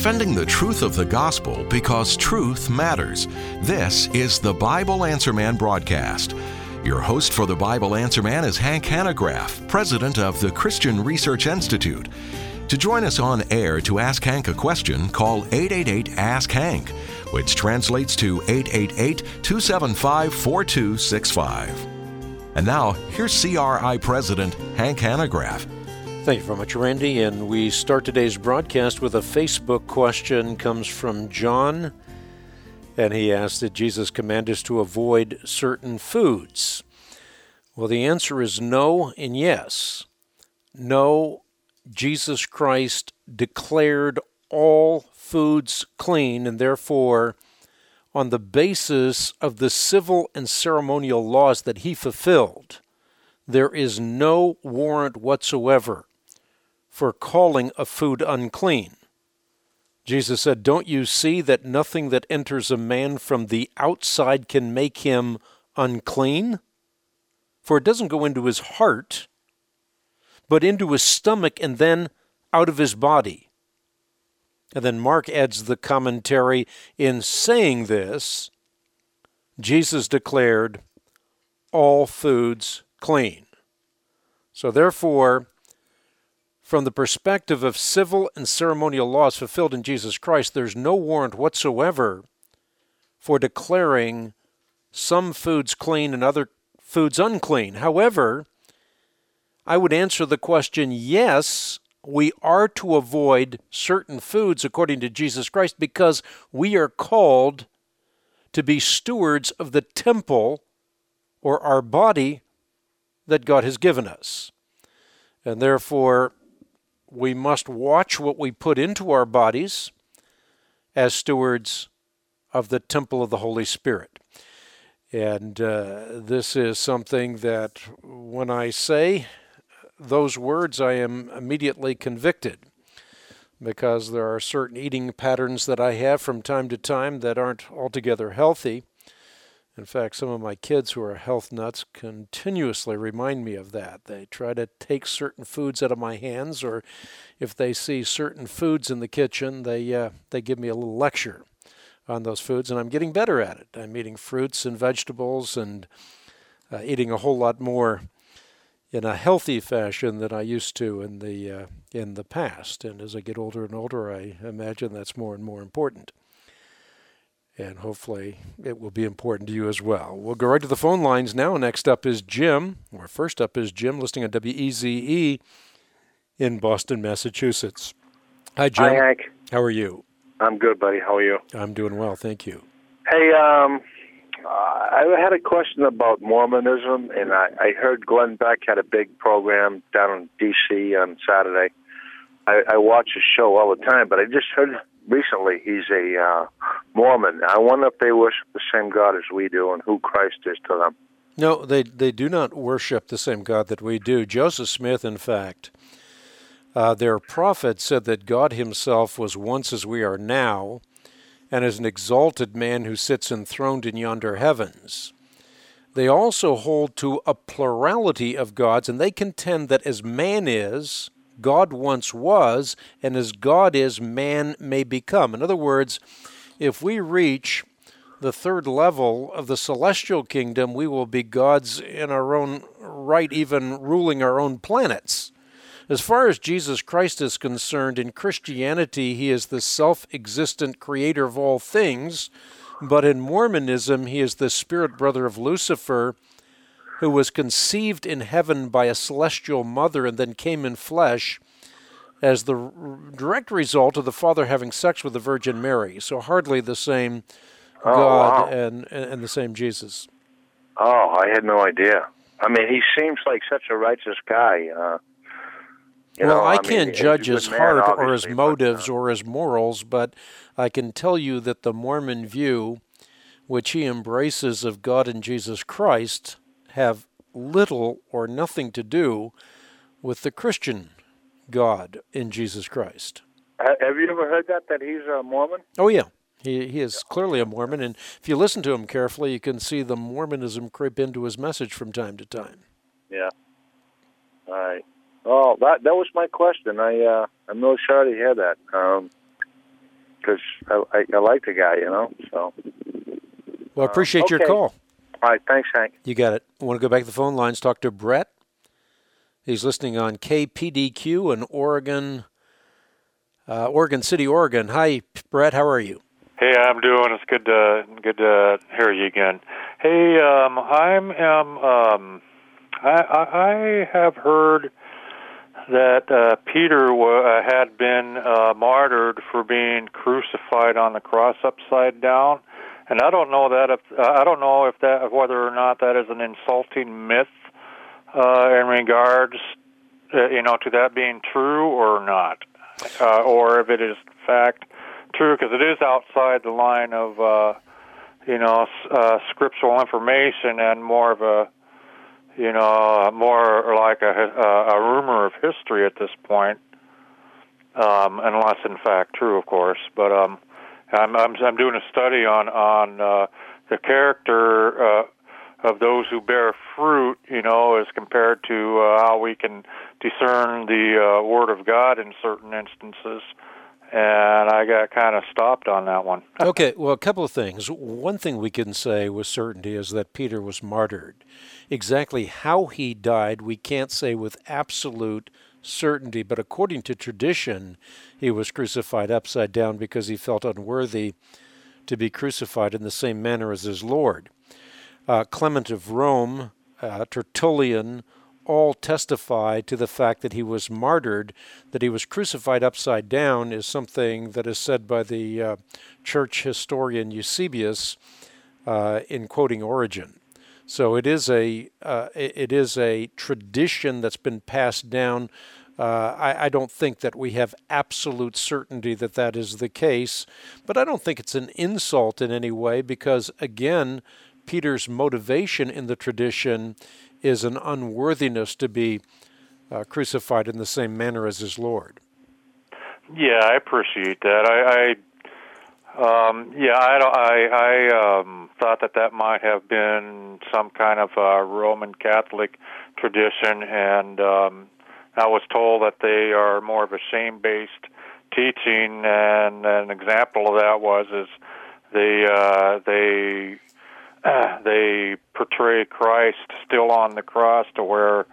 defending the truth of the gospel because truth matters. This is the Bible Answer Man broadcast. Your host for the Bible Answer Man is Hank Hanegraaff, president of the Christian Research Institute. To join us on air to ask Hank a question, call 888-ASK-HANK, which translates to 888-275-4265. And now, here's CRI President Hank Hanegraaff. Thank you very much, Randy. And we start today's broadcast with a Facebook question. Comes from John, and he asks, did Jesus command us to avoid certain foods? Well, the answer is no and yes. No, Jesus Christ declared all foods clean, and therefore, on the basis of the civil and ceremonial laws that he fulfilled, there is no warrant whatsoever for calling a food unclean. Jesus said, don't you see that nothing that enters a man from the outside can make him unclean? For it doesn't go into his heart, but into his stomach and then out of his body. And then Mark adds the commentary, in saying this, Jesus declared all foods clean. So therefore, from the perspective of civil and ceremonial laws fulfilled in Jesus Christ, there's no warrant whatsoever for declaring some foods clean and other foods unclean. However, I would answer the question, yes, we are to avoid certain foods according to Jesus Christ because we are called to be stewards of the temple or our body that God has given us. And therefore, we must watch what we put into our bodies as stewards of the temple of the Holy Spirit. And this is something that when I say those words, I am immediately convicted, because there are certain eating patterns that I have from time to time that aren't altogether healthy. In fact, some of my kids who are health nuts continuously remind me of that. They try to take certain foods out of my hands, or if they see certain foods in the kitchen, they give me a little lecture on those foods, and I'm getting better at it. I'm eating fruits and vegetables and eating a whole lot more in a healthy fashion than I used to in the past. And as I get older and older, I imagine that's more and more important. And hopefully it will be important to you as well. We'll go right to the phone lines now. Next up is Jim, or first up is Jim, listening on WEZE in Boston, Massachusetts. Hi, Jim. Hi, Hank. How are you? I'm good, buddy. How are you? I'm doing well, thank you. Hey, I had a question about Mormonism, and I heard Glenn Beck had a big program down in D.C. on Saturday. I watch his show all the time, but I just heard recently he's a Mormon. I wonder if they worship the same God as we do and who Christ is to them. No, they do not worship the same God that we do. Joseph Smith, in fact, their prophet said that God himself was once as we are now, and is an exalted man who sits enthroned in yonder heavens. They also hold to a plurality of gods, and they contend that as man is, God once was, and as God is, man may become. In other words, if we reach the third level of the celestial kingdom, we will be gods in our own right, even ruling our own planets. As far as Jesus Christ is concerned, in Christianity, he is the self-existent creator of all things, but in Mormonism, he is the spirit brother of Lucifer, who was conceived in heaven by a celestial mother and then came in flesh as the direct result of the Father having sex with the Virgin Mary. So hardly the same God. Wow. and the same Jesus. Oh, I had no idea. I mean, he seems like such a righteous guy. I can't judge his heart or his motives or his morals, but I can tell you that the Mormon view, which he embraces of God and Jesus Christ, have little or nothing to do with the Christian God in Jesus Christ. Have you ever heard that he's a Mormon? Oh, yeah. He is clearly a Mormon, and if you listen to him carefully, you can see the Mormonism creep into his message from time to time. Yeah. All right. Oh, that was my question. I'm really sorry to hear that. because I like the guy, So. Well, I appreciate your call. All right, thanks, Hank. You got it. I want to go back to the phone lines, talk to Brett. He's listening on KPDQ in Oregon City, Oregon. Hi, Brett. How are you? Hey, I'm doing. It's good to hear you again. Hey, I have heard that Peter had been martyred for being crucified on the cross upside down, and I don't know whether or not that is an insulting myth in regards, to that being true or not, or if it is in fact true, because it is outside the line of scriptural information and more of a more like a rumor of history at this point, unless in fact true, of course. But I'm doing a study on the character of those who bear fruit, as compared to how we can discern the Word of God in certain instances. And I got kind of stopped on that one. Okay, well, a couple of things. One thing we can say with certainty is that Peter was martyred. Exactly how he died, we can't say with absolute certainty, but according to tradition, he was crucified upside down because he felt unworthy to be crucified in the same manner as his Lord. Clement of Rome, Tertullian, all testify to the fact that he was martyred. That he was crucified upside down is something that is said by the church historian Eusebius in quoting Origen. So it is a tradition that's been passed down. I don't think that we have absolute certainty that that is the case, but I don't think it's an insult in any way because, again, Peter's motivation in the tradition is an unworthiness to be crucified in the same manner as his Lord. Yeah, I appreciate that. I thought that might have been some kind of Roman Catholic tradition, and I was told that they are more of a shame-based teaching, and an example of that is they portray Christ still on the cross to where,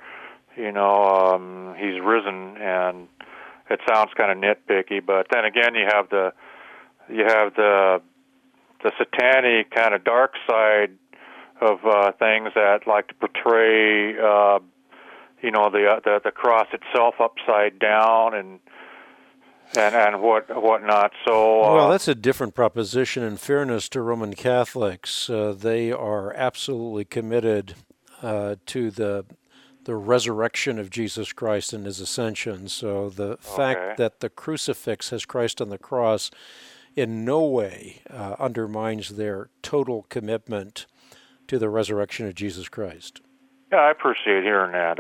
he's risen, and it sounds kind of nitpicky. But then again, you have the satanic kind of dark side of things that like to portray, the cross itself upside down and whatnot. So well, that's a different proposition. In fairness to Roman Catholics, they are absolutely committed to the resurrection of Jesus Christ and his ascension. So the fact that the crucifix has Christ on the cross in no way undermines their total commitment to the resurrection of Jesus Christ. Yeah, I appreciate hearing that.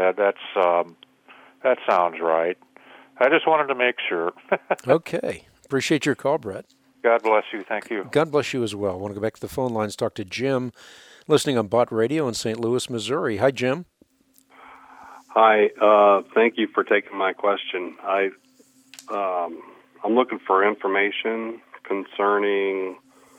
That sounds right. I just wanted to make sure. Okay. Appreciate your call, Brett. God bless you. Thank you. God bless you as well. I want to go back to the phone lines, talk to Jim, listening on Bott Radio in St. Louis, Missouri. Hi, Jim. Hi. Thank you for taking my question. I'm looking for information concerning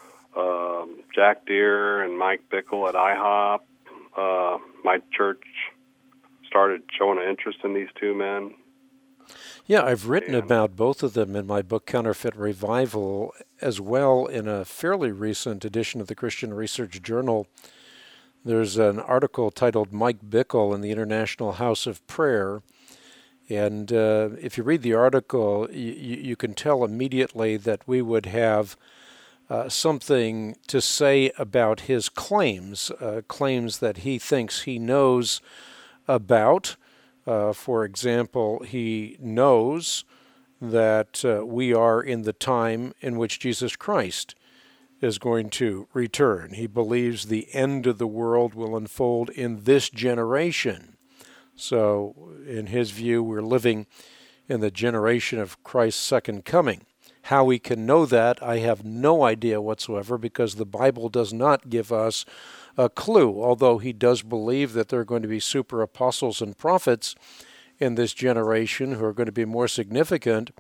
Jack Deere and Mike Bickle at IHOP. My church started showing an interest in these two men. Yeah, I've written about both of them in my book, Counterfeit Revival, as well in a fairly recent edition of the Christian Research Journal. There's an article titled Mike Bickle in the International House of Prayer. And if you read the article, you can tell immediately that we would have something to say about his claims, claims that he thinks he knows about. For example, he knows that we are in the time in which Jesus Christ is going to return. He believes the end of the world will unfold in this generation. So, in his view, we're living in the generation of Christ's second coming. How we can know that, I have no idea whatsoever, because the Bible does not give us a clue, although he does believe that there are going to be super apostles and prophets in this generation who are going to be more significant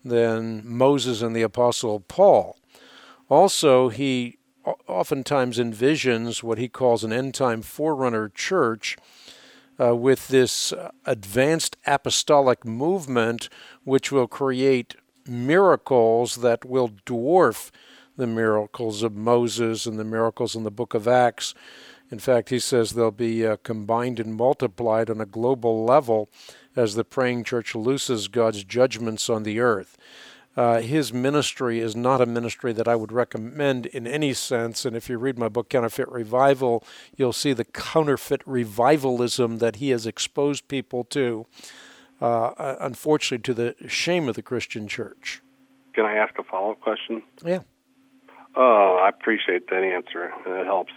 than Moses and the Apostle Paul. Also, he oftentimes envisions what he calls an end-time forerunner church with this advanced apostolic movement, which will create miracles that will dwarf the miracles of Moses and the miracles in the book of Acts. In fact, he says they'll be combined and multiplied on a global level as the praying church looses God's judgments on the earth. His ministry is not a ministry that I would recommend in any sense, and if you read my book, Counterfeit Revival, you'll see the counterfeit revivalism that he has exposed people to, unfortunately, to the shame of the Christian church. Can I ask a follow-up question? Yeah. I appreciate that answer. It helps.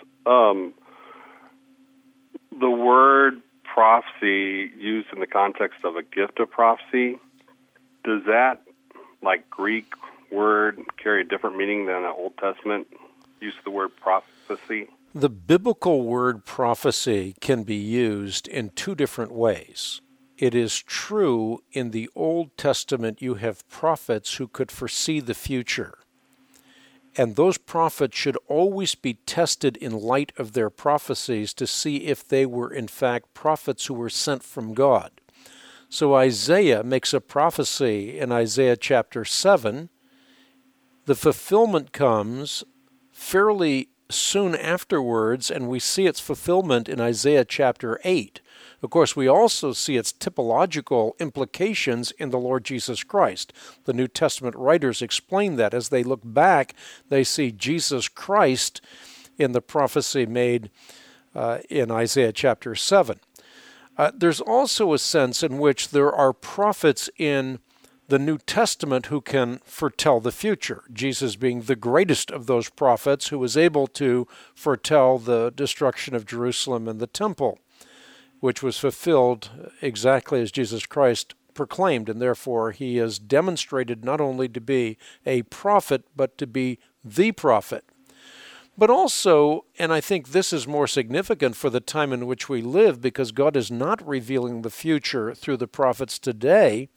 The word prophecy used in the context of a gift of prophecy, does that, like Greek word, carry a different meaning than an Old Testament use of the word prophecy? The biblical word prophecy can be used in two different ways. It is true in the Old Testament you have prophets who could foresee the future. And those prophets should always be tested in light of their prophecies to see if they were in fact prophets who were sent from God. So Isaiah makes a prophecy in Isaiah chapter 7. The fulfillment comes fairly soon afterwards, and we see its fulfillment in Isaiah chapter 8. Of course, we also see its typological implications in the Lord Jesus Christ. The New Testament writers explain that. As they look back, they see Jesus Christ in the prophecy made in Isaiah chapter 7. There's also a sense in which there are prophets in the New Testament who can foretell the future, Jesus being the greatest of those prophets who was able to foretell the destruction of Jerusalem and the temple, which was fulfilled exactly as Jesus Christ proclaimed, and therefore he is demonstrated not only to be a prophet, but to be the prophet. But also, and I think this is more significant for the time in which we live, because God is not revealing the future through the prophets today,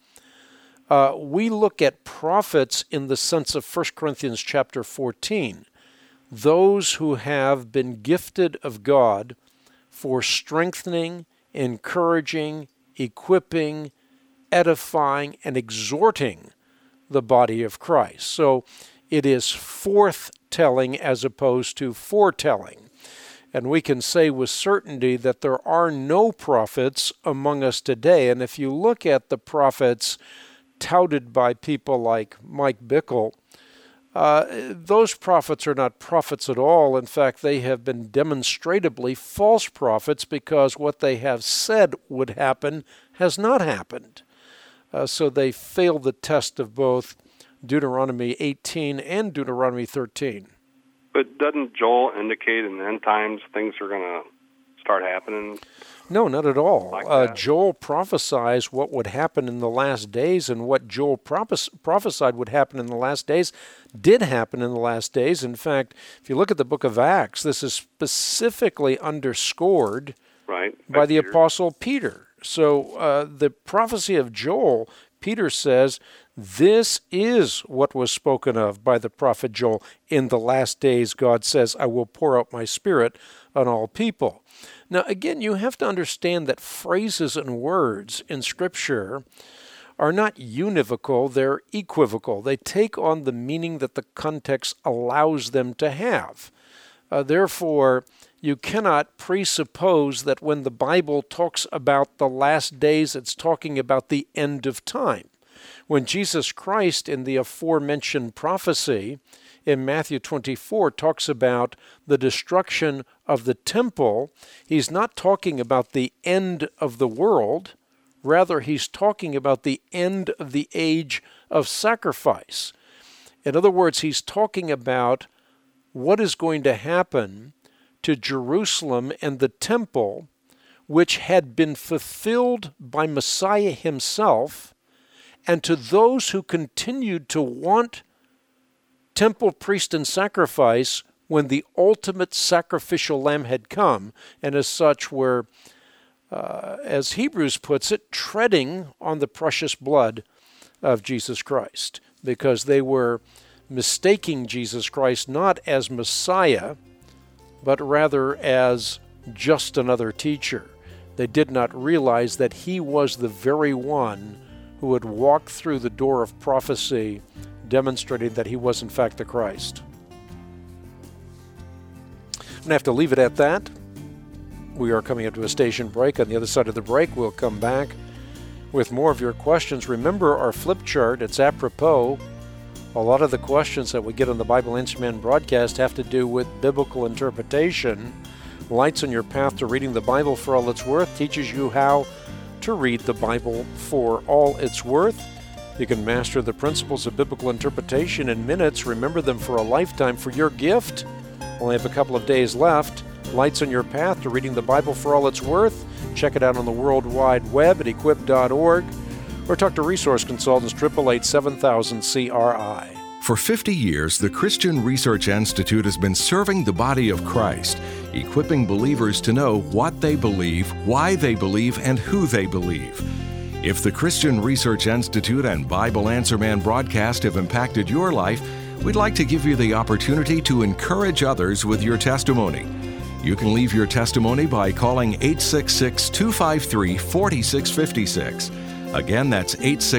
we look at prophets in the sense of 1 Corinthians chapter 14, those who have been gifted of God for strengthening, encouraging, equipping, edifying, and exhorting the body of Christ. So it is forthtelling as opposed to foretelling. And we can say with certainty that there are no prophets among us today. And if you look at the prophets touted by people like Mike Bickle, those prophets are not prophets at all. In fact, they have been demonstrably false prophets because what they have said would happen has not happened. So they failed the test of both Deuteronomy 18 and Deuteronomy 13. But doesn't Joel indicate in the end times things are going to start happening? No, not at all. Like Joel prophesies what would happen in the last days, and what Joel prophesied would happen in the last days did happen in the last days. In fact, if you look at the book of Acts, this is specifically underscored by the Apostle Peter. So the prophecy of Joel, Peter says, this is what was spoken of by the prophet Joel. In the last days, God says, I will pour out my Spirit on all people. Now, again, you have to understand that phrases and words in Scripture are not univocal, they're equivocal. They take on the meaning that the context allows them to have. Therefore, you cannot presuppose that when the Bible talks about the last days, it's talking about the end of time. When Jesus Christ, in the aforementioned prophecy in Matthew 24, talks about the destruction of the temple, he's not talking about the end of the world. Rather, he's talking about the end of the age of sacrifice. In other words, he's talking about what is going to happen to Jerusalem and the temple, which had been fulfilled by Messiah himself, and to those who continued to want temple, priest, and sacrifice when the ultimate sacrificial lamb had come, and as such were, as Hebrews puts it, treading on the precious blood of Jesus Christ, because they were mistaking Jesus Christ not as Messiah, but rather as just another teacher. They did not realize that he was the very one who had walked through the door of prophecy, demonstrating that he was in fact the Christ. I'm going to have to leave it at that. We are coming up to a station break. On the other side of the break, we'll come back with more of your questions. Remember our flip chart. It's apropos. A lot of the questions that we get on the Bible Answer Man broadcast have to do with biblical interpretation. Lights on Your Path to Reading the Bible for All It's Worth teaches you how to read the Bible for all it's worth. You can master the principles of biblical interpretation in minutes. Remember them for a lifetime for your gift. Only have a couple of days left. Lights on Your Path to Reading the Bible for All It's Worth. Check it out on the World Wide Web at equip.org or talk to resource consultants 888-7000-CRI. For 50 years, the Christian Research Institute has been serving the body of Christ, equipping believers to know what they believe, why they believe, and who they believe. If the Christian Research Institute and Bible Answer Man broadcast have impacted your life, we'd like to give you the opportunity to encourage others with your testimony. You can leave your testimony by calling 866-253-4656. Again, that's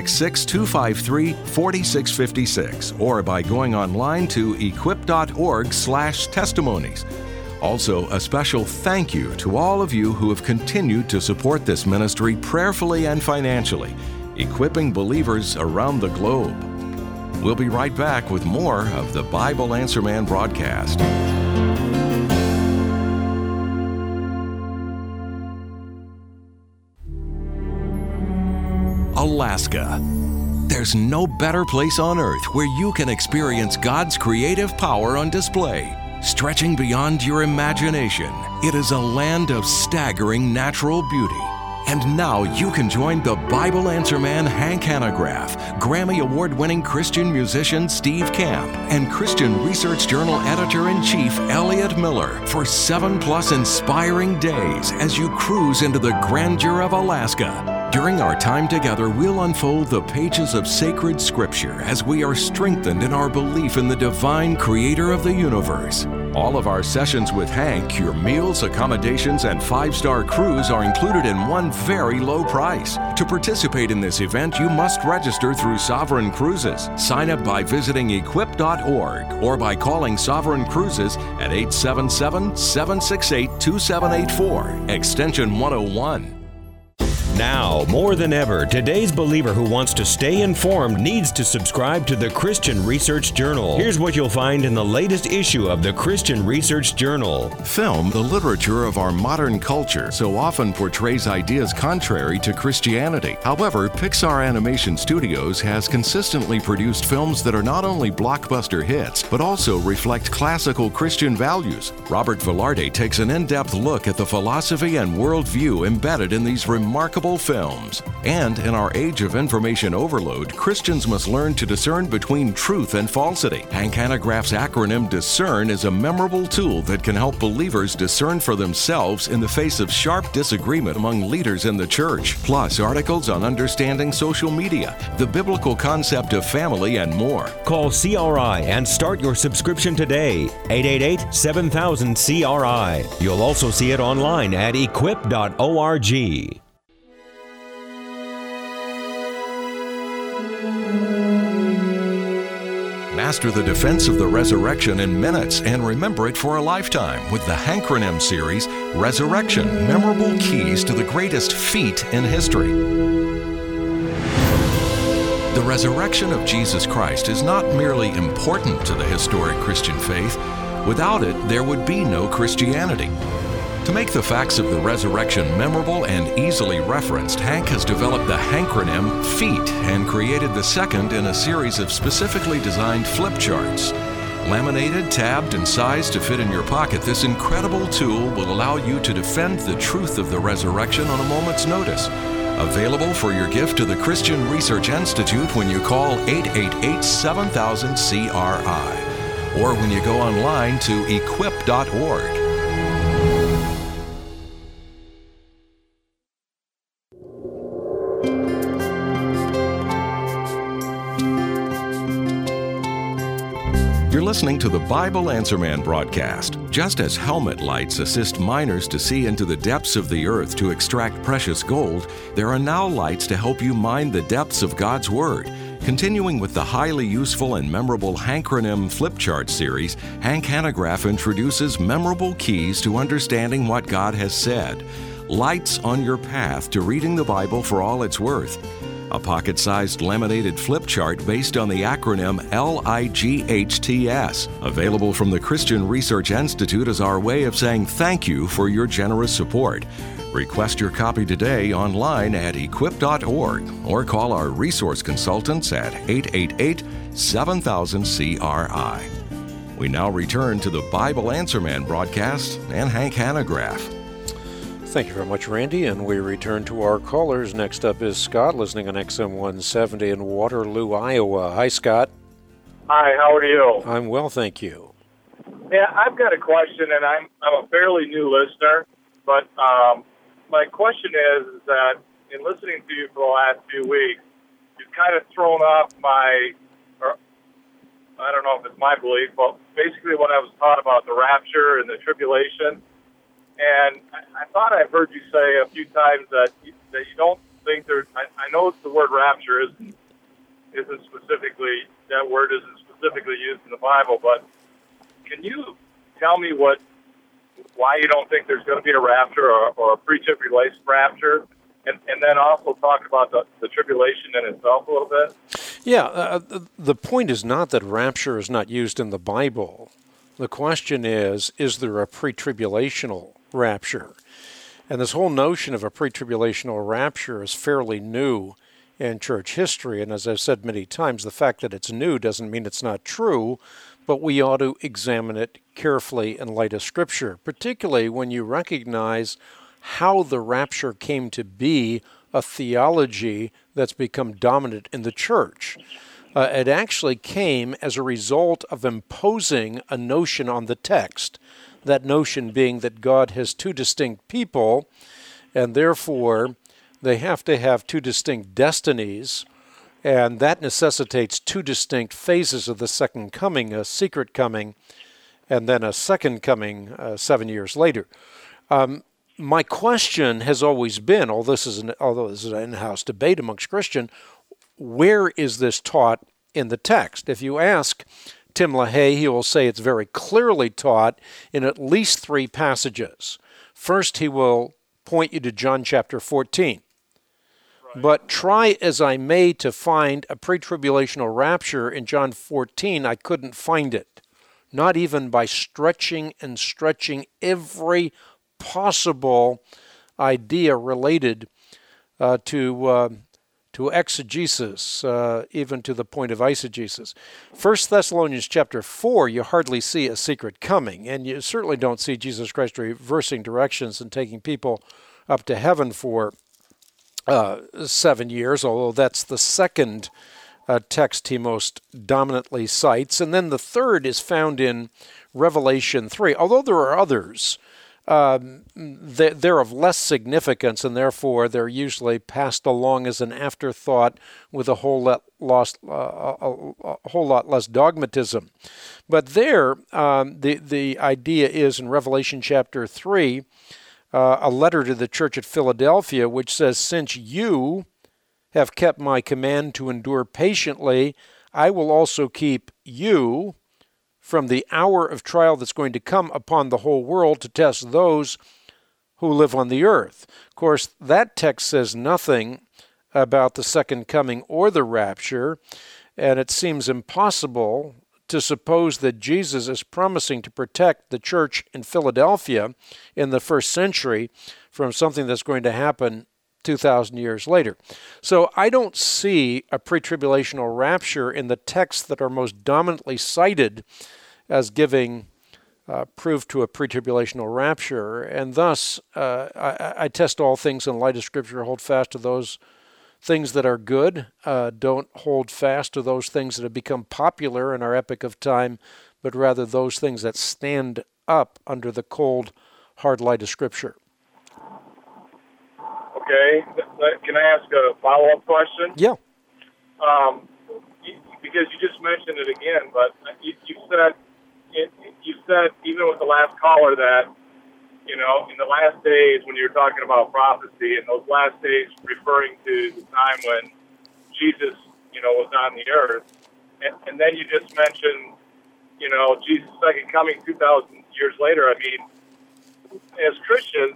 866-253-4656, or by going online to equip.org/testimonies. Also, a special thank you to all of you who have continued to support this ministry prayerfully and financially, equipping believers around the globe. We'll be right back with more of the Bible Answer Man broadcast. Alaska. There's no better place on earth where you can experience God's creative power on display. Stretching beyond your imagination, it is a land of staggering natural beauty. And now you can join the Bible Answer Man Hank Hanegraaff, Grammy Award-winning Christian musician Steve Camp, and Christian Research Journal Editor-in-Chief Elliot Miller for 7+ inspiring days as you cruise into the grandeur of Alaska. During our time together, we'll unfold the pages of sacred scripture as we are strengthened in our belief in the divine creator of the universe. All of our sessions with Hank, your meals, accommodations, and 5-star cruise are included in one very low price. To participate in this event, you must register through Sovereign Cruises. Sign up by visiting equip.org or by calling Sovereign Cruises at 877-768-2784, extension 101. Now, more than ever, today's believer who wants to stay informed needs to subscribe to the Christian Research Journal. Here's what you'll find in the latest issue of the Christian Research Journal. Film, the literature of our modern culture, so often portrays ideas contrary to Christianity. However, Pixar Animation Studios has consistently produced films that are not only blockbuster hits, but also reflect classical Christian values. Robert Velarde takes an in-depth look at the philosophy and worldview embedded in these remarkable films. And in our age of information overload, Christians must learn to discern between truth and falsity. Hank Hanegraaff's acronym DISCERN is a memorable tool that can help believers discern for themselves in the face of sharp disagreement among leaders in the church. Plus, articles on understanding social media, the biblical concept of family, and more. Call CRI and start your subscription today. 888-7000-CRI. You'll also see it online at equip.org. Master the defense of the resurrection in minutes and remember it for a lifetime with the Hankronym series, Resurrection, Memorable Keys to the Greatest Feat in History. The resurrection of Jesus Christ is not merely important to the historic Christian faith. Without it, there would be no Christianity. To make the facts of the resurrection memorable and easily referenced, Hank has developed the Hankronym FEAT and created the second in a series of specifically designed flip charts. Laminated, tabbed, and sized to fit in your pocket, this incredible tool will allow you to defend the truth of the resurrection on a moment's notice. Available for your gift to the Christian Research Institute when you call 888-7000-CRI or when you go online to equip.org. You're listening to the Bible Answer Man broadcast. Just as helmet lights assist miners to see into the depths of the earth to extract precious gold, there are now lights to help you mine the depths of God's Word. Continuing with the highly useful and memorable Hankronym Flip Chart series, Hank Hanegraaff introduces memorable keys to understanding what God has said. Lights on your path to reading the Bible for all it's worth. A pocket-sized laminated flip chart based on the acronym LIGHTS, available from the Christian Research Institute as our way of saying thank you for your generous support. Request your copy today online at equip.org or call our resource consultants at 888-7000-CRI. We now return to the Bible Answer Man broadcast and Hank Hanegraaff. Thank you very much, Randy, and we return to our callers. Next up is Scott, listening on XM 170 in Waterloo, Iowa. Hi, Scott. Hi, how are you? I'm well, thank you. Yeah, I've got a question, and I'm a fairly new listener, but my question is that in listening to you for the last few weeks, you've kind of thrown off I don't know if it's my belief, but basically what I was taught about the rapture and the tribulation. And I thought I've heard you say a few times that you don't think there. I know the word rapture isn't specifically, that word isn't specifically used in the Bible, but can you tell me why you don't think there's going to be a rapture or a pre-tribulation rapture, and then also talk about the tribulation in itself a little bit? Yeah, the point is not that rapture is not used in the Bible. The question is there a pre-tribulational rapture? And this whole notion of a pre-tribulational rapture is fairly new in church history. And as I've said many times, the fact that it's new doesn't mean it's not true, but we ought to examine it carefully in light of Scripture, particularly when you recognize how the rapture came to be a theology that's become dominant in the church. It actually came as a result of imposing a notion on the text, that notion being that God has two distinct people, and therefore they have to have two distinct destinies, and that necessitates two distinct phases of the second coming, a secret coming, and then a second coming 7 years later. My question has always been, although this is an in-house debate amongst Christians, where is this taught in the text? If you ask Tim LaHaye, he will say it's very clearly taught in at least 3 passages. First, he will point you to John chapter 14. Right. But try as I may to find a pre-tribulational rapture in John 14, I couldn't find it. Not even by stretching every possible idea related to exegesis, even to the point of eisegesis. 1 Thessalonians chapter 4, you hardly see a secret coming, and you certainly don't see Jesus Christ reversing directions and taking people up to heaven for 7 years, although that's the second text he most dominantly cites. And then the third is found in Revelation 3, although there are others. They're of less significance, and therefore they're usually passed along as an afterthought with a whole lot less dogmatism. But there, the idea is in Revelation chapter 3, a letter to the church at Philadelphia, which says, "Since you have kept my command to endure patiently, I will also keep you from the hour of trial that's going to come upon the whole world to test those who live on the earth." Of course, that text says nothing about the second coming or the rapture, and it seems impossible to suppose that Jesus is promising to protect the church in Philadelphia in the first century from something that's going to happen 2,000 years later. So I don't see a pre-tribulational rapture in the texts that are most dominantly cited as giving proof to a pre-tribulational rapture, and thus I test all things in light of Scripture, hold fast to those things that are good, don't hold fast to those things that have become popular in our epoch of time, but rather those things that stand up under the cold, hard light of Scripture. Okay. Can I ask a follow-up question? Yeah. because you just mentioned it again, but you said even with the last caller that, in the last days when you're talking about prophecy, and those last days referring to the time when Jesus, was on the earth, and then you just mentioned, Jesus' second coming 2,000 years later. I mean, as Christians,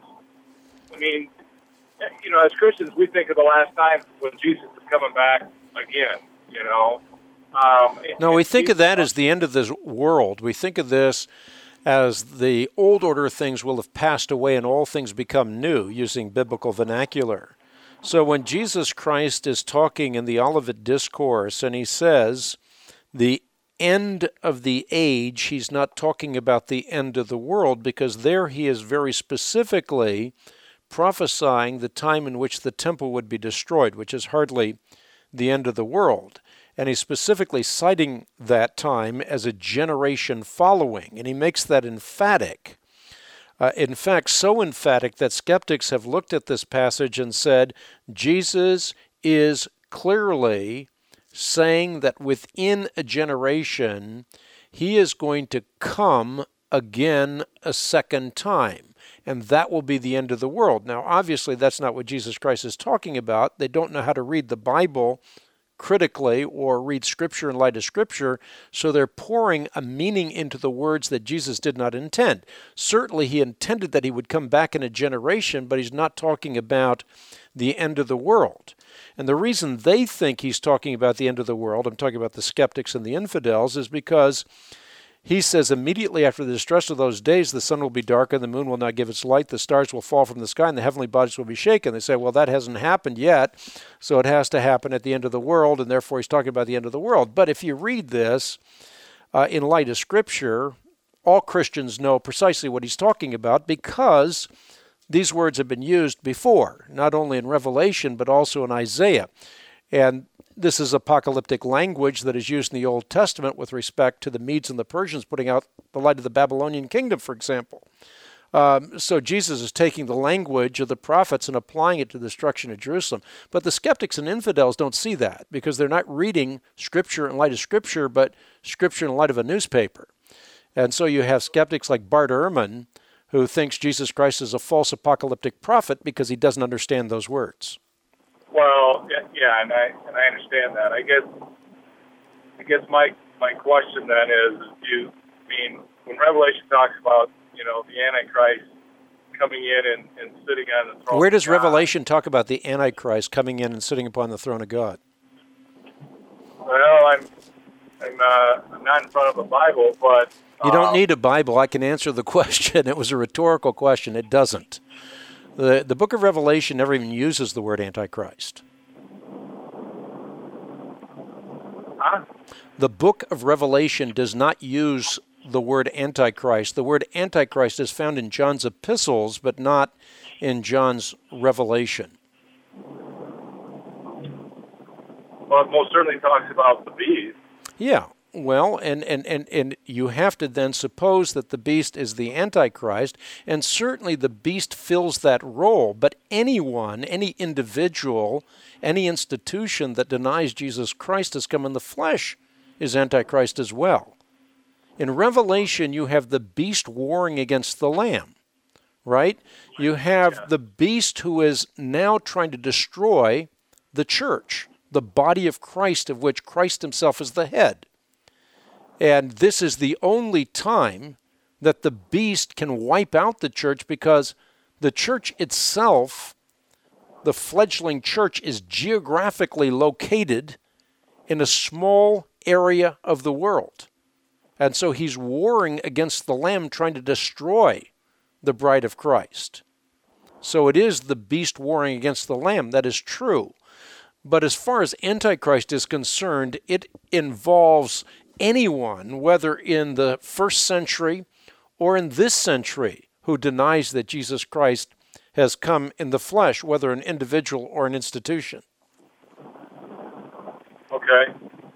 as Christians, we think of the last time when Jesus is coming back again, No, we think of that as the end of this world. We think of this as the old order of things will have passed away and all things become new, using biblical vernacular. So when Jesus Christ is talking in the Olivet Discourse and he says the end of the age, he's not talking about the end of the world, because there he is very specifically prophesying the time in which the temple would be destroyed, which is hardly the end of the world. And he's specifically citing that time as a generation following, and he makes that emphatic. In fact, so emphatic that skeptics have looked at this passage and said, Jesus is clearly saying that within a generation, he is going to come again a second time, and that will be the end of the world. Now, obviously, that's not what Jesus Christ is talking about. They don't know how to read the Bible critically or read Scripture in light of Scripture, so they're pouring a meaning into the words that Jesus did not intend. Certainly, he intended that he would come back in a generation, but he's not talking about the end of the world. And the reason they think he's talking about the end of the world, I'm talking about the skeptics and the infidels, is because he says immediately after the distress of those days, the sun will be darkened, the moon will not give its light, the stars will fall from the sky, and the heavenly bodies will be shaken. They say, well, that hasn't happened yet, so it has to happen at the end of the world, and therefore he's talking about the end of the world. But if you read this in light of Scripture, all Christians know precisely what he's talking about, because these words have been used before, not only in Revelation, but also in Isaiah. And this is apocalyptic language that is used in the Old Testament with respect to the Medes and the Persians putting out the light of the Babylonian kingdom, for example. So Jesus is taking the language of the prophets and applying it to the destruction of Jerusalem. But the skeptics and infidels don't see that, because they're not reading Scripture in light of Scripture, but Scripture in light of a newspaper. And so you have skeptics like Bart Ehrman, who thinks Jesus Christ is a false apocalyptic prophet because he doesn't understand those words. Well, yeah, and I understand that. I guess my question then is, when Revelation talks about the Antichrist coming in and sitting on the throne? Where does Revelation talk about the Antichrist coming in and sitting upon the throne of God? Well, I'm not in front of a Bible, but you don't need a Bible. I can answer the question. It was a rhetorical question. It doesn't. The book of Revelation never even uses the word Antichrist. Huh? The book of Revelation does not use the word Antichrist. The word Antichrist is found in John's epistles, but not in John's Revelation. Well, it most certainly talks about the beast. Yeah. Well, and you have to then suppose that the beast is the Antichrist, and certainly the beast fills that role. But anyone, any individual, any institution that denies Jesus Christ has come in the flesh is Antichrist as well. In Revelation, you have the beast warring against the Lamb, right? You have the beast who is now trying to destroy the church, the body of Christ, of which Christ himself is the head. And this is the only time that the beast can wipe out the church, because the church itself, the fledgling church, is geographically located in a small area of the world. And so he's warring against the Lamb, trying to destroy the bride of Christ. So it is the beast warring against the Lamb. That is true. But as far as Antichrist is concerned, it involves anyone, whether in the first century or in this century, who denies that Jesus Christ has come in the flesh, whether an individual or an institution. Okay.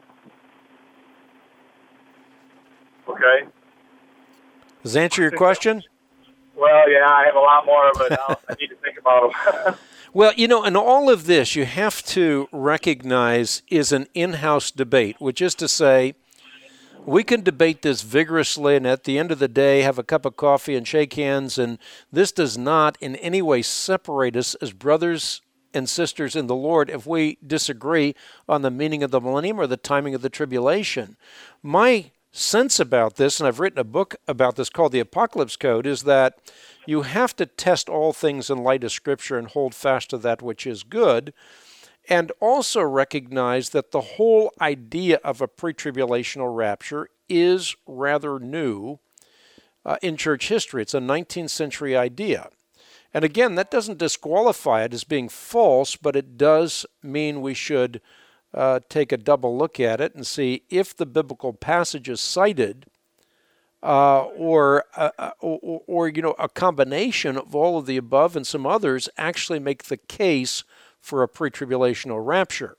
Does that answer your question? Well, yeah, I have a lot more, but I need to think about them. Well, and all of this you have to recognize is an in-house debate, which is to say, we can debate this vigorously and at the end of the day have a cup of coffee and shake hands, and this does not in any way separate us as brothers and sisters in the Lord if we disagree on the meaning of the millennium or the timing of the tribulation. My sense about this, and I've written a book about this called The Apocalypse Code, is that you have to test all things in light of Scripture and hold fast to that which is good, and also recognize that the whole idea of a pre-tribulational rapture is rather new in church history. It's a 19th century idea. And again, that doesn't disqualify it as being false, but it does mean we should take a double look at it and see if the biblical passages cited or a combination of all of the above and some others actually make the case for a pre-tribulational rapture.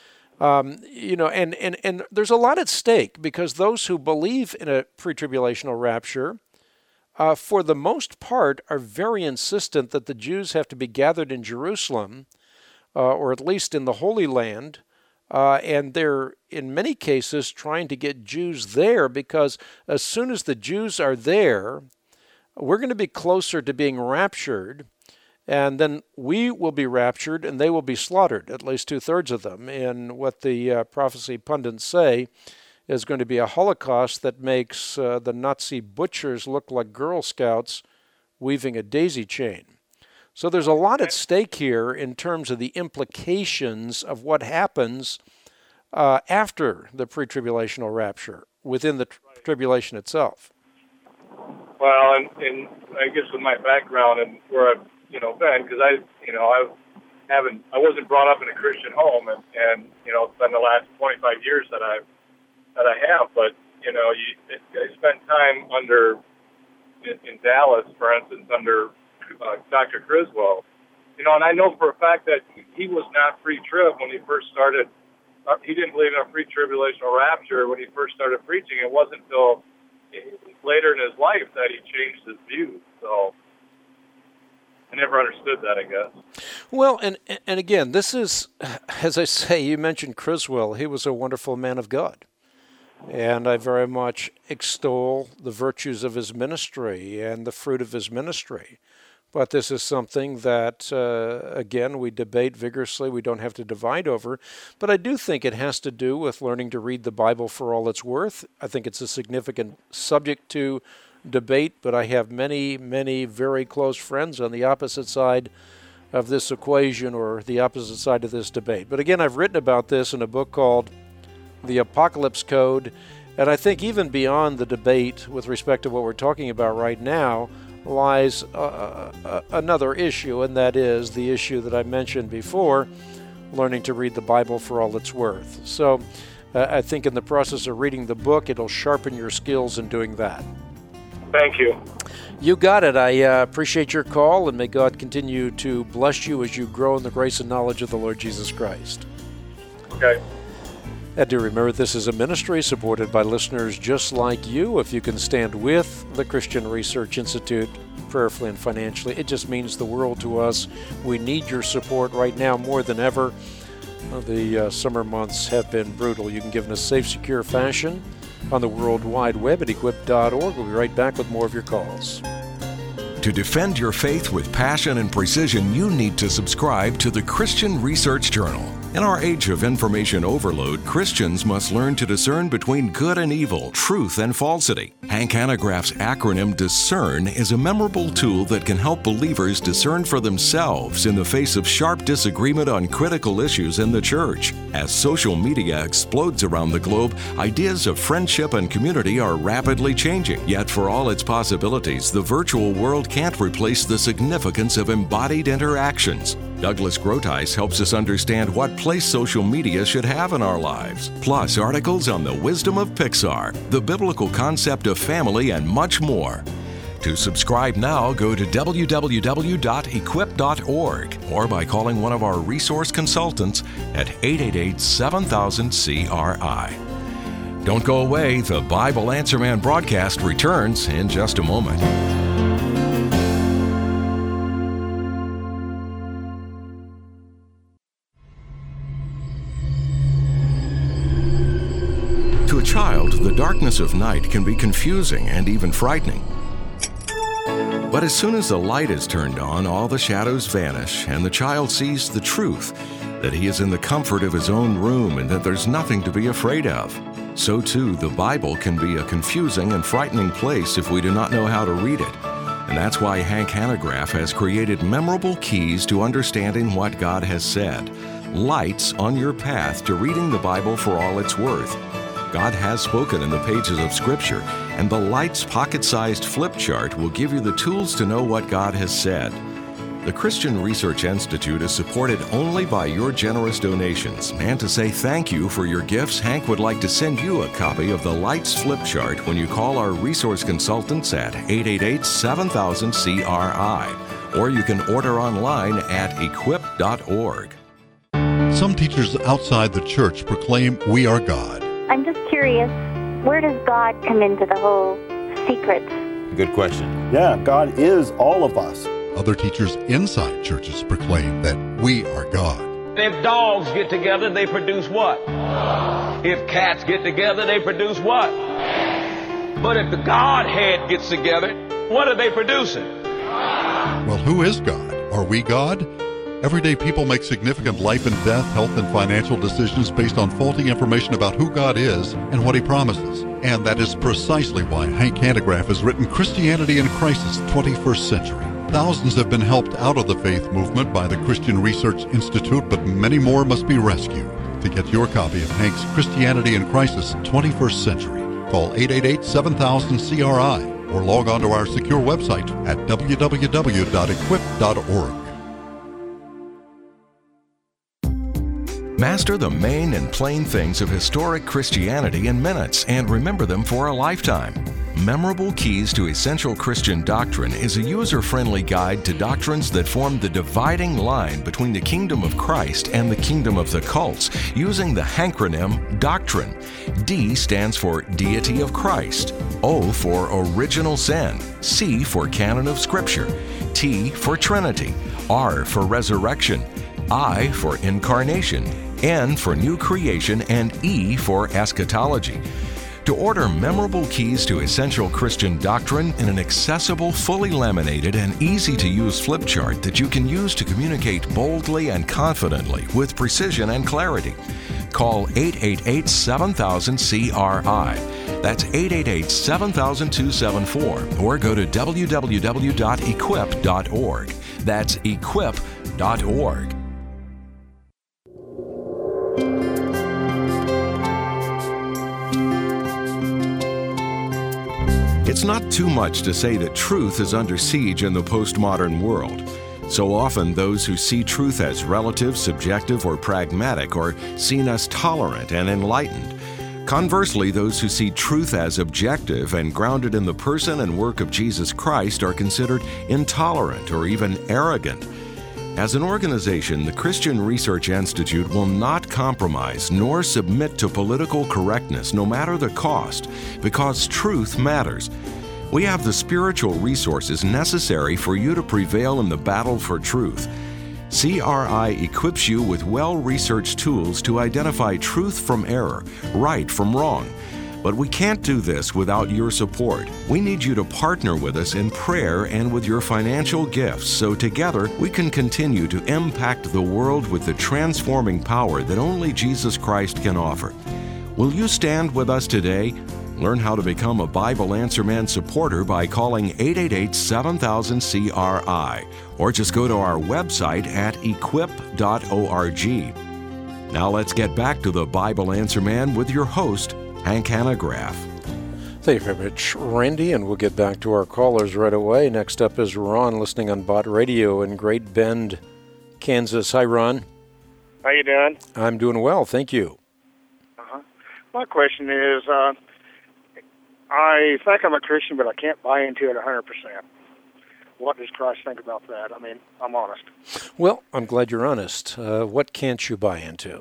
And there's a lot at stake because those who believe in a pre-tribulational rapture, for the most part, are very insistent that the Jews have to be gathered in Jerusalem, or at least in the Holy Land, and they're, in many cases, trying to get Jews there because as soon as the Jews are there, we're going to be closer to being raptured, and then we will be raptured and they will be slaughtered, at least 2/3 of them, in what the prophecy pundits say is going to be a Holocaust that makes the Nazi butchers look like Girl Scouts weaving a daisy chain. So there's a lot at stake here in terms of the implications of what happens after the pre-tribulational rapture, within the tribulation itself. Well, and I guess with my background and where I've been, because I wasn't brought up in a Christian home, and it's been the last 25 years that I have, but I spent time in Dallas, for instance, under Dr. Criswell, and I know for a fact that he was not pre-trib when he first started. He didn't believe in a pre-tribulational rapture when he first started preaching. It wasn't until later in his life that he changed his views. So I never understood that, I guess. Well, and again, this is, as I say, you mentioned Criswell. He was a wonderful man of God. And I very much extol the virtues of his ministry and the fruit of his ministry. But this is something that, again, we debate vigorously. We don't have to divide over. But I do think it has to do with learning to read the Bible for all it's worth. I think it's a significant subject to debate, but I have many, many very close friends on the opposite side of this equation or the opposite side of this debate. But again, I've written about this in a book called The Apocalypse Code, and I think even beyond the debate with respect to what we're talking about right now lies another issue, and that is the issue that I mentioned before, learning to read the Bible for all it's worth. So I think in the process of reading the book, it'll sharpen your skills in doing that. Thank you. You got it. I appreciate your call, and may God continue to bless you as you grow in the grace and knowledge of the Lord Jesus Christ. Okay. And do remember, this is a ministry supported by listeners just like you. If you can stand with the Christian Research Institute prayerfully and financially, it just means the world to us. We need your support right now more than ever. The summer months have been brutal. You can give in a safe, secure fashion on the World Wide Web at equip.org. We'll be right back with more of your calls. To defend your faith with passion and precision, you need to subscribe to the Christian Research Journal. In our age of information overload, Christians must learn to discern between good and evil, truth and falsity. Hank Hanegraaff's acronym DISCERN is a memorable tool that can help believers discern for themselves in the face of sharp disagreement on critical issues in the church. As social media explodes around the globe, ideas of friendship and community are rapidly changing. Yet for all its possibilities, the virtual world can't replace the significance of embodied interactions. Douglas Groothuis helps us understand what place social media should have in our lives, plus articles on the wisdom of Pixar, the biblical concept of family, and much more. To subscribe now, go to www.equip.org or by calling one of our resource consultants at 888-7000-CRI. Don't go away. The Bible Answer Man broadcast returns in just a moment. child, the darkness of night can be confusing and even frightening. But as soon as the light is turned on, all the shadows vanish, and the child sees the truth, that he is in the comfort of his own room and that there's nothing to be afraid of. So too, the Bible can be a confusing and frightening place if we do not know how to read it. And that's why Hank Hanegraaff has created memorable keys to understanding what God has said. Lights on your path to reading the Bible for all it's worth. God has spoken in the pages of Scripture, and the Lights pocket-sized flip chart will give you the tools to know what God has said. The Christian Research Institute is supported only by your generous donations. And to say thank you for your gifts, Hank would like to send you a copy of the Lights flip chart when you call our resource consultants at 888-7000-CRI. Or you can order online at equip.org. Some teachers outside the church proclaim we are God. I'm just curious, where does God come into the whole secret? Good question. Yeah, God is all of us. Other teachers inside churches proclaim that we are God. If dogs get together, they produce what? If cats get together, they produce what? But if the Godhead gets together, what are they producing? Well, who is God? Are we God? Everyday people make significant life and death, health and financial decisions based on faulty information about who God is and what He promises. And that is precisely why Hank Hanegraaff has written Christianity in Crisis, 21st Century. Thousands have been helped out of the faith movement by the Christian Research Institute, but many more must be rescued. To get your copy of Hank's Christianity in Crisis, 21st Century, call 888-7000-CRI or log on to our secure website at www.equip.org. Master the main and plain things of historic Christianity in minutes and remember them for a lifetime. Memorable Keys to Essential Christian Doctrine is a user-friendly guide to doctrines that form the dividing line between the kingdom of Christ and the kingdom of the cults, using the hankronym Doctrine. D stands for Deity of Christ, O for Original Sin, C for Canon of Scripture, T for Trinity, R for Resurrection, I for Incarnation, N for New Creation, and E for Eschatology. To order Memorable Keys to Essential Christian Doctrine in an accessible, fully laminated, and easy-to-use flip chart that you can use to communicate boldly and confidently with precision and clarity, call 888-7000-CRI. That's 888-7000-274, or go to www.equip.org. That's equip.org. It's not too much to say that truth is under siege in the postmodern world. So often, those who see truth as relative, subjective, or pragmatic are seen as tolerant and enlightened. Conversely, those who see truth as objective and grounded in the person and work of Jesus Christ are considered intolerant or even arrogant. As an organization, the Christian Research Institute will not compromise nor submit to political correctness, no matter the cost, because truth matters. We have the spiritual resources necessary for you to prevail in the battle for truth. CRI equips you with well-researched tools to identify truth from error, right from wrong. But we can't do this without your support. We need you to partner with us in prayer and with your financial gifts so together we can continue to impact the world with the transforming power that only Jesus Christ can offer. Will you stand with us today? Learn how to become a Bible Answer Man supporter by calling 888-7000-CRI or just go to our website at equip.org. Now let's get back to the Bible Answer Man with your host, Hank Hanegraaff. Thank you very much, Randy, and we'll get back to our callers right away. Next up is Ron, listening on Bott Radio in Great Bend, Kansas. Hi, Ron. How you doing? I'm doing well, thank you. My question is, I think I'm a Christian, but I can't buy into it 100%. What does Christ think about that? I mean, I'm honest. Well, I'm glad you're honest. What can't you buy into?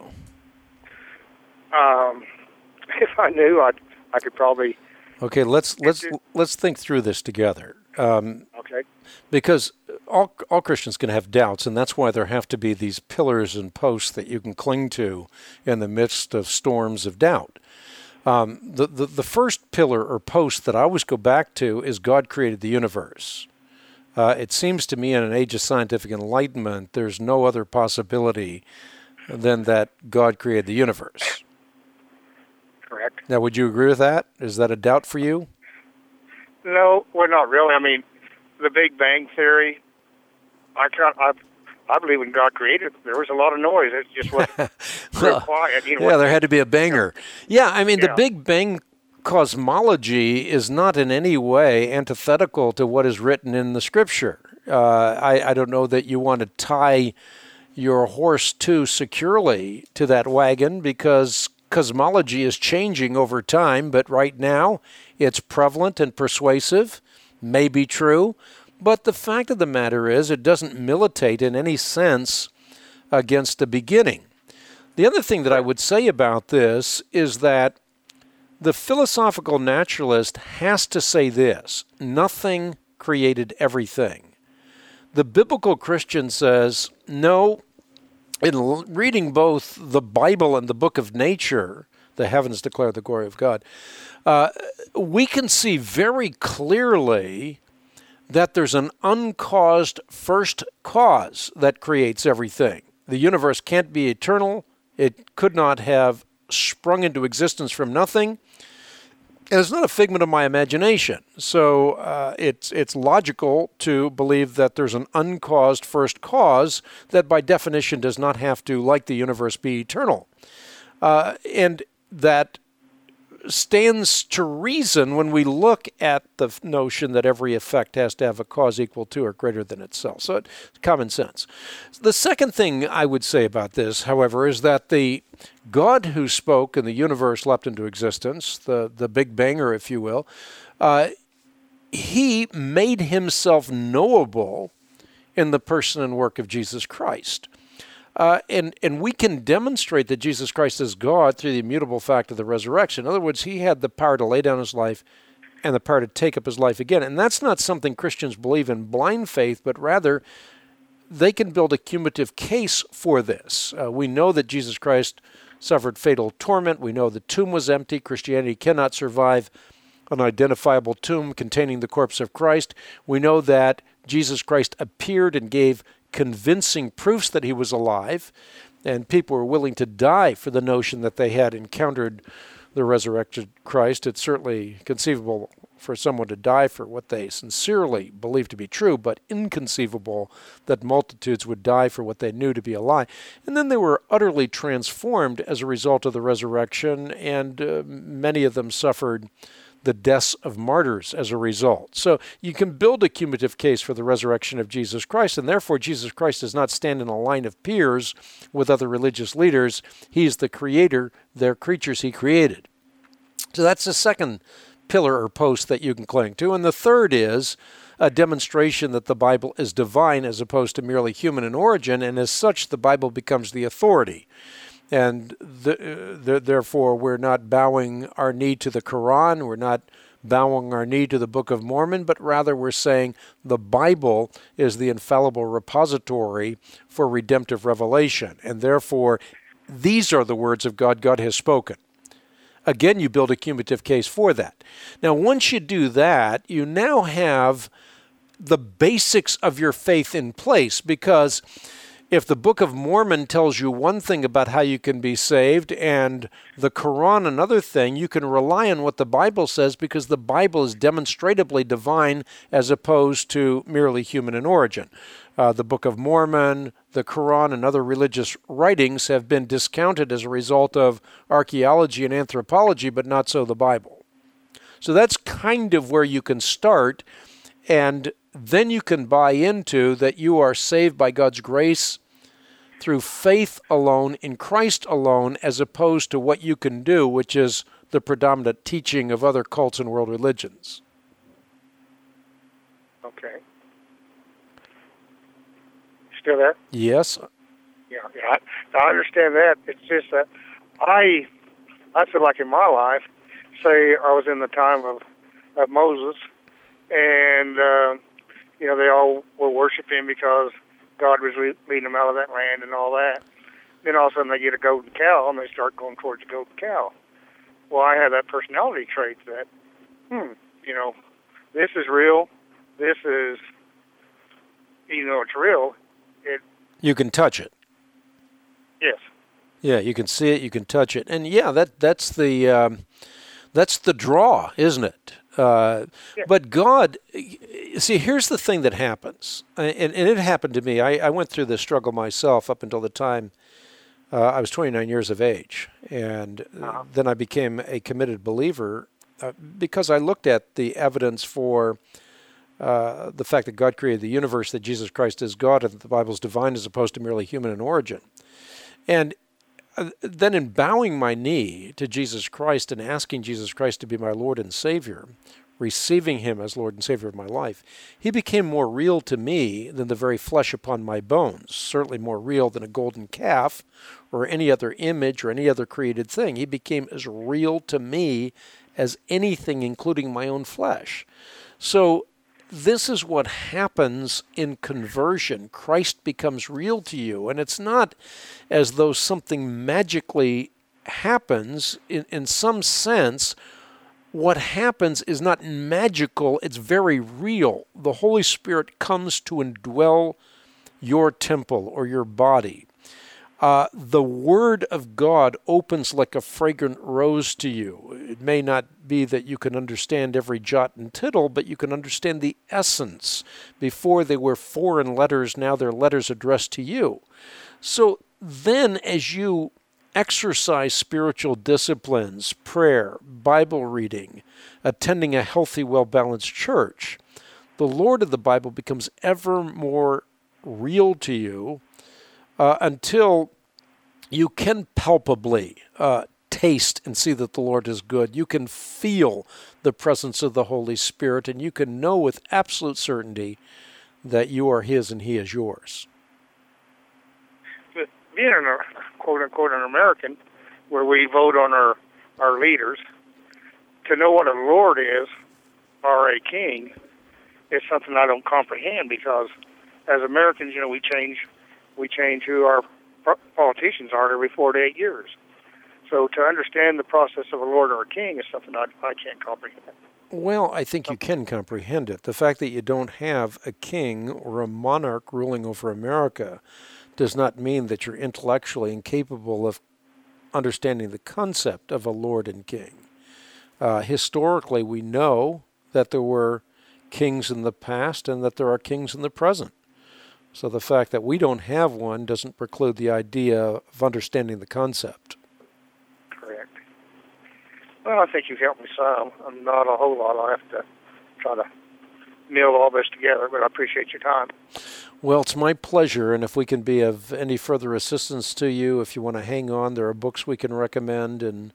If I knew, I could probably. Okay, let's think through this together. Okay. Because all Christians can have doubts, and that's why there have to be these pillars and posts that you can cling to in the midst of storms of doubt. The first pillar or post that I always go back to is God created the universe. It seems to me in an age of scientific enlightenment, there's no other possibility than that God created the universe. Correct. Now, would you agree with that? Is that a doubt for you? No, well, not really. I mean, the Big Bang Theory, I believe when God created, there was a lot of noise. It just wasn't real quiet. You know, yeah, there had to be a banger. Yeah, I mean, the Big Bang cosmology is not in any way antithetical to what is written in the Scripture. I don't know that you want to tie your horse too securely to that wagon, because cosmology is changing over time, but right now it's prevalent and persuasive, may be true. But the fact of the matter is, it doesn't militate in any sense against the beginning. The other thing that I would say about this is that the philosophical naturalist has to say this: nothing created everything. The biblical Christian says, no, in reading both the Bible and the book of nature, the heavens declare the glory of God, we can see very clearly that there's an uncaused first cause that creates everything. The universe can't be eternal. It could not have sprung into existence from nothing. And it's not a figment of my imagination. So it's logical to believe that there's an uncaused first cause that by definition does not have to, like the universe, be eternal. And that stands to reason when we look at the notion that every effect has to have a cause equal to or greater than itself. So it's common sense. The second thing I would say about this, however, is that the God who spoke and the universe leapt into existence, the Big Banger, if you will, he made himself knowable in the person and work of Jesus Christ. And we can demonstrate that Jesus Christ is God through the immutable fact of the resurrection. In other words, he had the power to lay down his life and the power to take up his life again. And that's not something Christians believe in blind faith, but rather they can build a cumulative case for this. We know that Jesus Christ suffered fatal torment. We know the tomb was empty. Christianity cannot survive an identifiable tomb containing the corpse of Christ. We know that Jesus Christ appeared and gave convincing proofs that he was alive, and people were willing to die for the notion that they had encountered the resurrected Christ. It's certainly conceivable for someone to die for what they sincerely believe to be true, but inconceivable that multitudes would die for what they knew to be a lie. And then they were utterly transformed as a result of the resurrection, and many of them suffered the deaths of martyrs as a result. So you can build a cumulative case for the resurrection of Jesus Christ, and therefore Jesus Christ does not stand in a line of peers with other religious leaders. He is the creator. They're creatures he created. So that's the second pillar or post that you can cling to. And the third is a demonstration that the Bible is divine as opposed to merely human in origin, and as such the Bible becomes the authority. And therefore, we're not bowing our knee to the Quran, we're not bowing our knee to the Book of Mormon, but rather we're saying the Bible is the infallible repository for redemptive revelation. And therefore, these are the words of God. God has spoken. Again, you build a cumulative case for that. Now, once you do that, you now have the basics of your faith in place, because if the Book of Mormon tells you one thing about how you can be saved and the Quran another thing, you can rely on what the Bible says, because the Bible is demonstrably divine as opposed to merely human in origin. The Book of Mormon, the Quran, and other religious writings have been discounted as a result of archaeology and anthropology, but not so the Bible. So that's kind of where you can start, and then you can buy into that you are saved by God's grace through faith alone, in Christ alone, as opposed to what you can do, which is the predominant teaching of other cults and world religions. Okay. Still there? Yes. Yeah, I understand that. It's just that I feel like in my life, say I was in the time of Moses, and they all were worshiping because God was leading them out of that land and all that. Then all of a sudden they get a golden cow and they start going towards the golden cow. well, I have that personality trait that, this is real. This is, even though it's real, you can touch it. Yes. Yeah, you can see it, you can touch it. And yeah, that's the draw, isn't it? Yeah. But God, see, here's the thing that happens, and it happened to me. I went through this struggle myself up until the time I was 29 years of age, and then I became a committed believer because I looked at the evidence for the fact that God created the universe, that Jesus Christ is God, and that the Bible is divine as opposed to merely human in origin. And then in bowing my knee to Jesus Christ and asking Jesus Christ to be my Lord and Savior, receiving him as Lord and Savior of my life, he became more real to me than the very flesh upon my bones, certainly more real than a golden calf or any other image or any other created thing. He became as real to me as anything, including my own flesh. So this is what happens in conversion. Christ becomes real to you, and it's not as though something magically happens. In some sense, what happens is not magical, it's very real. The Holy Spirit comes to indwell your temple or your body. The Word of God opens like a fragrant rose to you. It may not be that you can understand every jot and tittle, but you can understand the essence. Before they were foreign letters, now they're letters addressed to you. So then as you exercise spiritual disciplines, prayer, Bible reading, attending a healthy, well-balanced church, the Lord of the Bible becomes ever more real to you until you can palpably taste and see that the Lord is good. You can feel the presence of the Holy Spirit, and you can know with absolute certainty that you are his and he is yours. But being a quote-unquote an American, where we vote on our leaders, to know what a Lord is or a king is something I don't comprehend, because as Americans, we change who our politicians are every 4 to 8 years. So to understand the process of a Lord or a king is something I can't comprehend. Well, I think you can comprehend it. The fact that you don't have a king or a monarch ruling over America does not mean that you're intellectually incapable of understanding the concept of a Lord and king. Historically, we know that there were kings in the past and that there are kings in the present. So the fact that we don't have one doesn't preclude the idea of understanding the concept. Correct. Well, I think you've helped me some. Not a whole lot. I'll have to try to mill all this together, but I appreciate your time. Well, it's my pleasure, and if we can be of any further assistance to you, if you want to hang on, there are books we can recommend, and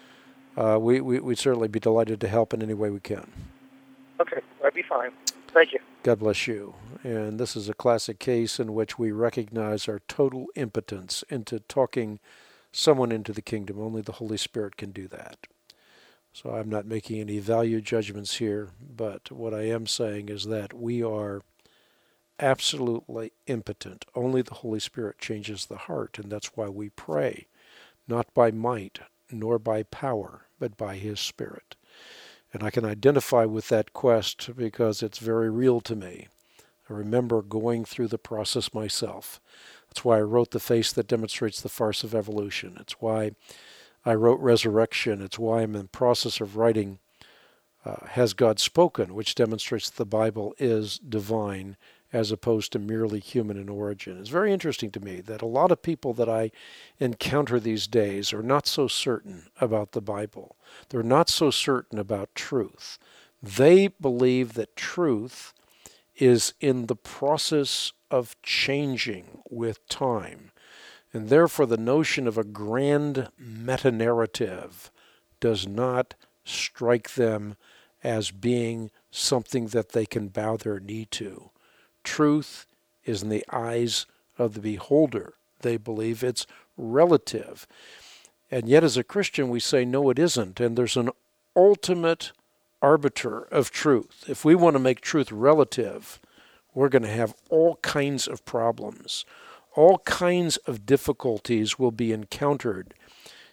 we'd certainly be delighted to help in any way we can. Okay, that'd be fine. Thank you. God bless you. And this is a classic case in which we recognize our total impotence into talking someone into the kingdom. Only the Holy Spirit can do that. So I'm not making any value judgments here, but what I am saying is that we are absolutely impotent. Only the Holy Spirit changes the heart, and that's why we pray, not by might nor by power, but by His Spirit. And I can identify with that quest because it's very real to me. I remember going through the process myself. That's why I wrote The Face That Demonstrates the Farce of Evolution. It's why I wrote Resurrection. It's why I'm in the process of writing Has God Spoken, which demonstrates that the Bible is divine as opposed to merely human in origin. It's very interesting to me that a lot of people that I encounter these days are not so certain about the Bible. They're not so certain about truth. They believe that truth is in the process of changing with time. And therefore the notion of a grand meta-narrative does not strike them as being something that they can bow their knee to. Truth is in the eyes of the beholder. They believe it's relative. And yet as a Christian we say, no, it isn't. And there's an ultimate arbiter of truth. If we want to make truth relative, we're going to have all kinds of problems. All kinds of difficulties will be encountered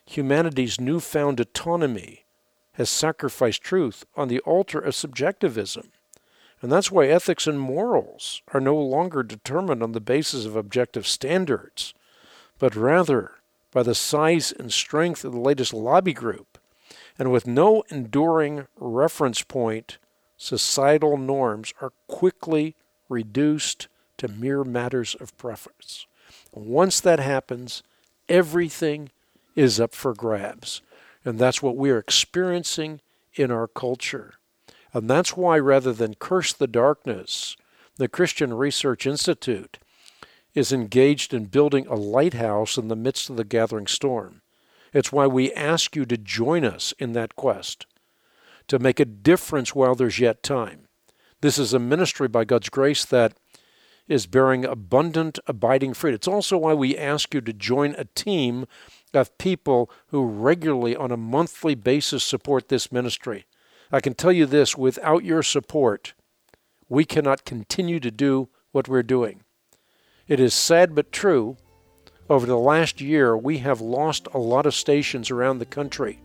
humanity's newfound autonomy has sacrificed truth on the altar of subjectivism. And that's why ethics and morals are no longer determined on the basis of objective standards, but rather by the size and strength of the latest lobby group. And with no enduring reference point, societal norms are quickly reduced to mere matters of preference. Once that happens, everything is up for grabs. And that's what we're experiencing in our culture. And that's why, rather than curse the darkness, the Christian Research Institute is engaged in building a lighthouse in the midst of the gathering storm. It's why we ask you to join us in that quest, to make a difference while there's yet time. This is a ministry by God's grace that is bearing abundant, abiding fruit. It's also why we ask you to join a team of people who regularly, on a monthly basis, support this ministry. I can tell you this, without your support, we cannot continue to do what we're doing. It is sad but true. Over the last year, we have lost a lot of stations around the country.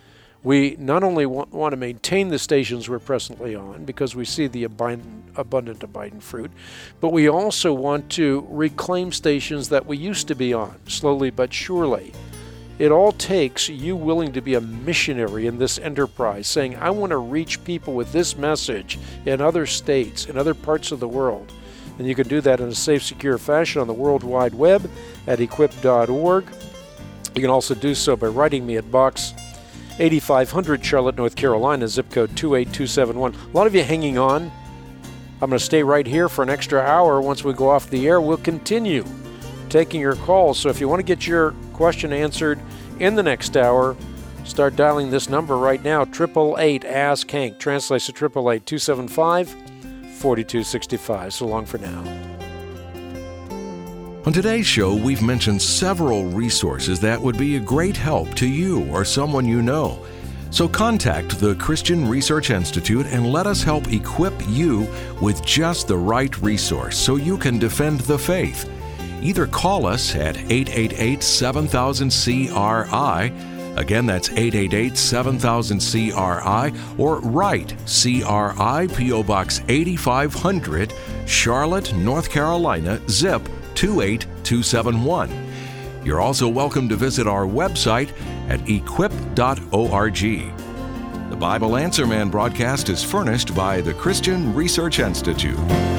We not only want to maintain the stations we're presently on because we see the abundant abiding fruit, but we also want to reclaim stations that we used to be on, slowly but surely. It all takes you willing to be a missionary in this enterprise, saying, I want to reach people with this message in other states, in other parts of the world. And you can do that in a safe, secure fashion on the World Wide Web at equip.org. You can also do so by writing me at Box 8500, Charlotte, North Carolina, zip code 28271. A lot of you hanging on. I'm going to stay right here for an extra hour. Once we go off the air, we'll continue taking your calls. So if you want to get your question answered in the next hour, start dialing this number right now, 888-ASK-HANK. Translates to 888-275-4265. So long for now. On today's show, we've mentioned several resources that would be a great help to you or someone you know. So contact the Christian Research Institute and let us help equip you with just the right resource so you can defend the faith. Either call us at 888-7000-CRI. Again, that's 888-7000-CRI, or write CRI, P.O. Box 8500, Charlotte, North Carolina, zip 28271. You're also welcome to visit our website at equip.org. The Bible Answer Man broadcast is furnished by the Christian Research Institute.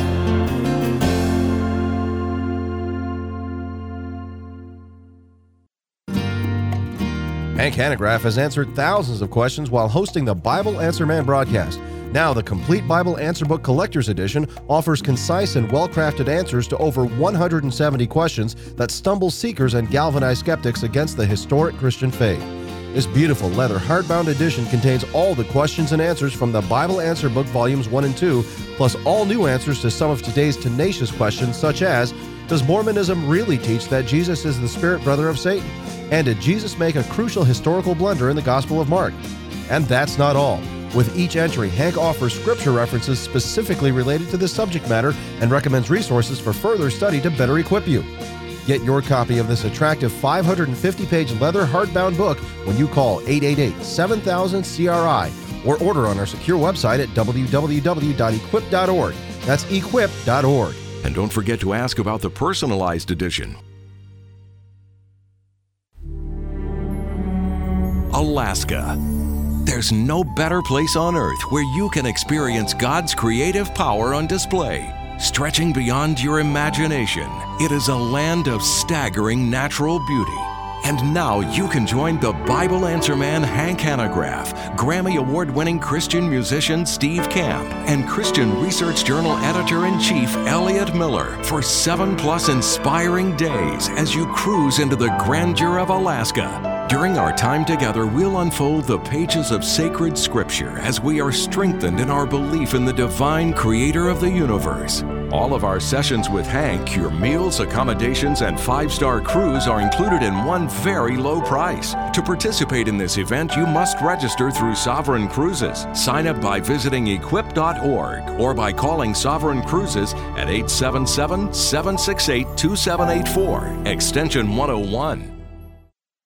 Hank Hanegraaff has answered thousands of questions while hosting the Bible Answer Man broadcast. Now, the Complete Bible Answer Book Collector's Edition offers concise and well-crafted answers to over 170 questions that stumble seekers and galvanize skeptics against the historic Christian faith. This beautiful leather hardbound edition contains all the questions and answers from the Bible Answer Book Volumes 1 and 2, plus all new answers to some of today's tenacious questions, such as, does Mormonism really teach that Jesus is the spirit brother of Satan? And did Jesus make a crucial historical blunder in the Gospel of Mark? And that's not all. With each entry, Hank offers scripture references specifically related to this subject matter and recommends resources for further study to better equip you. Get your copy of this attractive 550-page leather hardbound book when you call 888-7000-CRI or order on our secure website at www.equip.org. That's equip.org. And don't forget to ask about the personalized edition. Alaska. There's no better place on earth where you can experience God's creative power on display, stretching beyond your imagination. It is a land of staggering natural beauty. And now you can join the Bible Answer Man Hank Hanegraaff, Grammy Award-winning Christian musician Steve Camp, and Christian Research Journal Editor-in-Chief Elliot Miller for 7+ inspiring days as you cruise into the grandeur of Alaska. During our time together, we'll unfold the pages of sacred scripture as we are strengthened in our belief in the divine creator of the universe. All of our sessions with Hank, your meals, accommodations, and 5-star cruise are included in one very low price. To participate in this event, you must register through Sovereign Cruises. Sign up by visiting equip.org or by calling Sovereign Cruises at 877-768-2784, extension 101.